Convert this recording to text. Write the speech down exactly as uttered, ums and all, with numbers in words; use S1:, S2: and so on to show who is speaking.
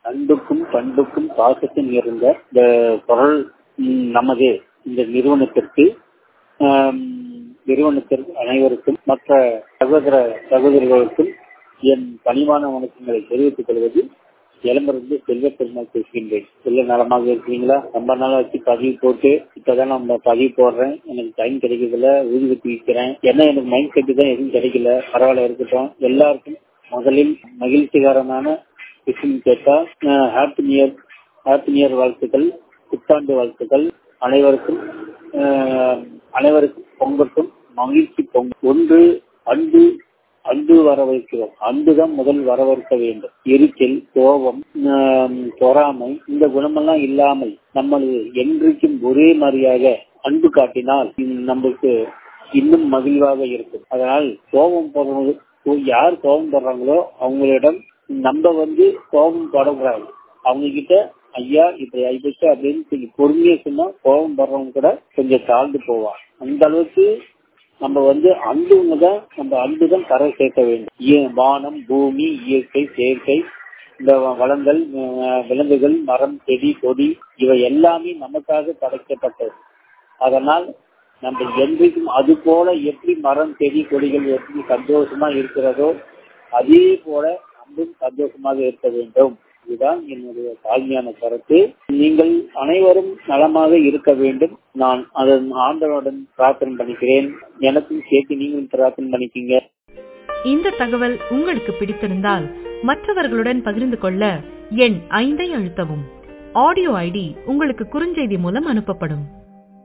S1: அன்புக்கும் பண்புக்கும் பாசத்தும் இருந்த இந்த குரல் நமது இந்த நிறுவனத்திற்கு நிறுவனத்திற்கு அனைவருக்கும் மற்ற சகோதர சகோதரிகளுக்கும் என் பணிவான வணக்கங்களை தெரிவித்துக் கொள்வது இளம்பிருந்து செல்வ பெருமாள் பேசுகின்றேன். செல்ல நலமாக இருக்கீங்களா? ரொம்ப நாள் வச்சு பதிவு போட்டு இப்பதான் நம்ம பதிவு போடுறேன். எனக்கு டைம் கிடைக்கிறதுல ஊதியத்தை விற்கிறேன். ஏன்னா எனக்கு மைண்ட் செட்டு தான் எதுவும் கிடைக்கல. பரவாயில்ல இருக்கட்டும். எல்லாருக்கும் முதலில் மகிழ்ச்சிகரமான விஷயம் கேட்டா ஹாப்பி நியர் ஹாப்பி நியர் வாழ்த்துக்கள், புத்தாண்டு வாழ்த்துக்கள். அனைவருக்கும் அனைவருக்கும் பொங்கட்டும், மகிழ்ச்சி பொங்கல். ஒன்று அன்பு அன்பு வரவேற்கிறோம். அன்புதான் முதல் வரவேற்க வேண்டும். எரிச்சல், கோபம், பொறாமை இந்த குணமெல்லாம் இல்லாமல் நம்மளது என்றைக்கும் ஒரே மாதிரியாக அன்பு காட்டினால் நம்மளுக்கு இன்னும் மகிழ்வாக இருக்கும். அதனால் கோபம் போடுறது, யார் கோபம் போடுறாங்களோ அவங்களிடம் நம்ம வந்து கோபம் படக்கூடாது. அவங்க கிட்ட ஐயா இப்படி ஆயிடுச்சு அப்படின்னு கொஞ்சம் பொறுமையா சொன்னா கோபம் படுறவங்க கூட கொஞ்சம் தாழ்ந்து போவான். அந்த அளவுக்கு நம்ம வந்து அன்புங்க தான் நம்ம அன்புதான் கரை சேர்க்க வேண்டும். வானம், பூமி, இயற்கை, செயற்கை, இந்த வளங்கள், விலங்குகள், மரம், செடி, கொடி இவை எல்லாமே நமக்காக படைக்கப்பட்டது. அதனால் நம்ம என்றைக்கும் அது போல எப்படி மரம், செடி, கொடிகள் எப்படி சந்தோஷமா இருக்கிறதோ அதே போல அன்பும் சந்தோஷமாக இருக்க வேண்டும். இதுதான் என்னுடைய தாழ்மையான கருத்து. நீங்கள் அனைவரும் நலமாக இருக்க வேண்டும். நான் அதன் ஆண்டவனுடன் பிரார்த்தனை பண்ணிக்கிறேன். எனக்கும் சேர்த்து நீங்களும் பிரார்த்தனை பண்ணிக்கீங்க.
S2: இந்த தகவல் உங்களுக்கு பிடித்திருந்தால் மற்றவர்களுடன் பகிர்ந்து கொள்ள எண் ஐந்தை அழுத்தவும். ஆடியோ ஐடி உங்களுக்கு குறுஞ்செய்தி மூலம் அனுப்பப்படும்.